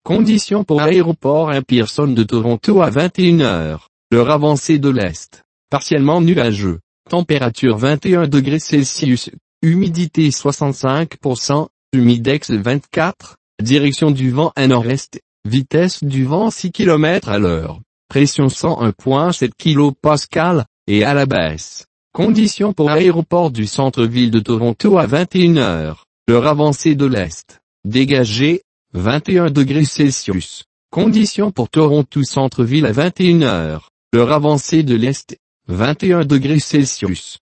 Conditions pour aéroport Pearson de Toronto à 21 heures. L'heure avancée de l'Est. Partiellement nuageux. Température 21 degrés Celsius. Humidité 65%. Humidex 24. Direction du vent à nord-est. Vitesse du vent 6 km à l'heure. Pression 101,7 kPa, et à la baisse. Conditions pour aéroport du centre-ville de Toronto à 21 heures. L'heure avancée de l'Est. Dégagé. 21 degrés Celsius. Conditions pour Toronto centre-ville à 21 heures. L'heure avancée de l'Est. 21 degrés Celsius.